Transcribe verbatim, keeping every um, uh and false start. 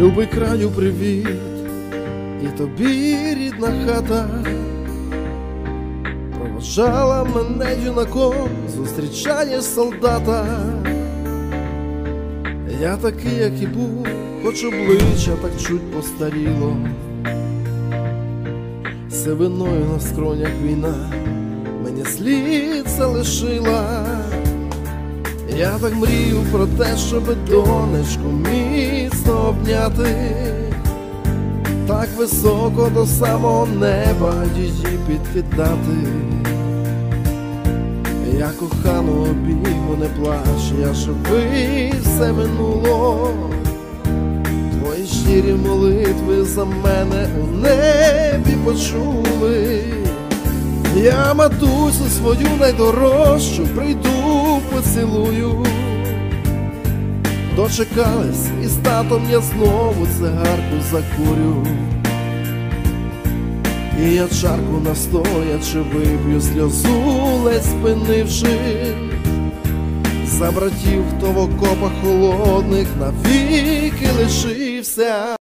Любий краю, привіт, і тобі рідна хата проводжала мене юнаком, зустрічаєш солдата. Я такий, як і був, хоч обличчя так чуть постаріло, сивиною на скронях війна мені слід залишила. Я так мрію про те, щоб донечку міцно обняти, так високо до самого неба її підкидати. Я кохану обійму, не плач, я живий, все минуло. Твої щирі молитви за мене у небі почули. Я матусю свою найдорожчу прийду, поцілую. Дочекались, і з татом я знову цигарку закурю. І я чарку настоячи вип'ю, сльозу ледь спинивши, за братів, хто в окопах холодних навіки лишився.